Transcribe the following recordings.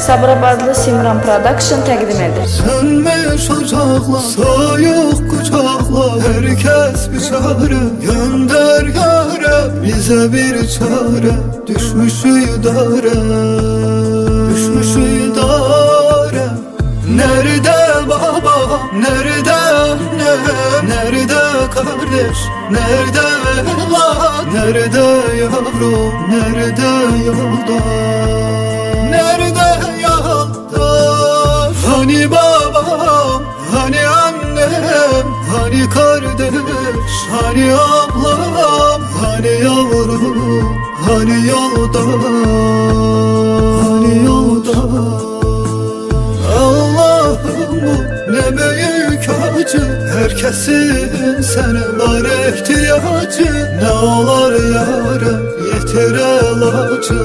Sabirabadlı Simran Production təqdim edir. Sönmüş ocaklar, soyuq kucaklar, herkes bir çare gönder yâre, bize bir çare, düşmüş idare, düşmüş idare. Nerede baba, nerede anne, nerede kardeş, nerede evlat, nerede yavrum, nerede yoldaş, nerede yoldaş? Hani babam, hani annem, hani kardeş, hani ablam, hani yavrum, hani yoldaş, hani yoldaş. Ne büyük acı, herkesin sana var ihtiyacı. Ne olar yâre, yeter elacı.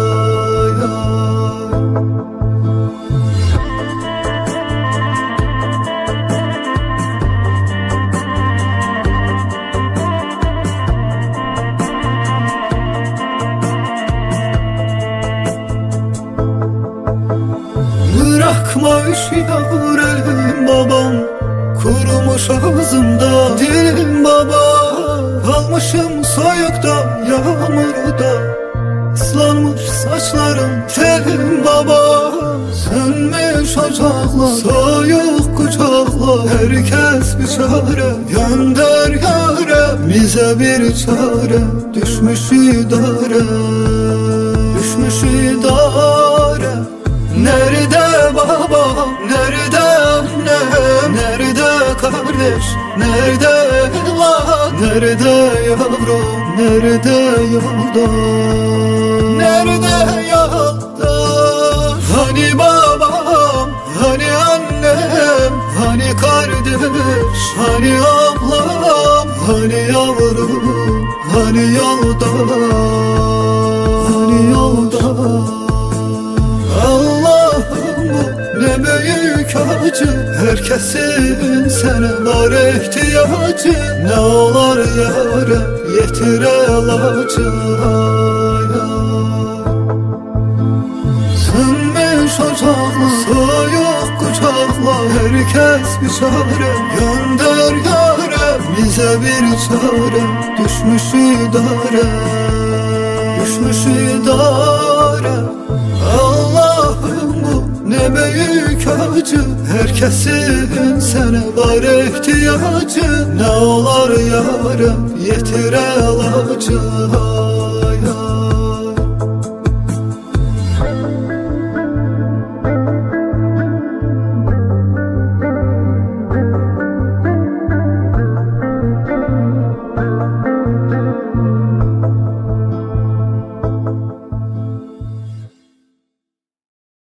Bırakma üşüyorum babam, kurumuş ağzımda dilim baba. Kalmışım soyukta, yağmurda, ıslanmış saçlarım, telim baba. Sönmüş ocaklar, soyuk kucaklar, herkes bir çare gönder yâre, bize bir çare, düşmüş idare, düşmüş idare. Nerede babam, nerede annem, nerede kardeş, nerede evlat, nerede yavrum, nerede yoldaş, nerede yoldaş? Hani babam, hani annem, hani kardeş, hani ablam, hani yavrum, hani yoldaş, hani yoldaş. Ne büyük acı, herkesin sana var ihtiyacı. Ne olar yâre, yeter elacı. Sönmüş ocaklar, soyuk kucaklar, herkes bir çare gönder yâre, bize bir çare, düşmüş idare, düşmüş idare. Ne büyük acı, herkesin sana var ihtiyacı. Ne olar yâre, yeter elacı.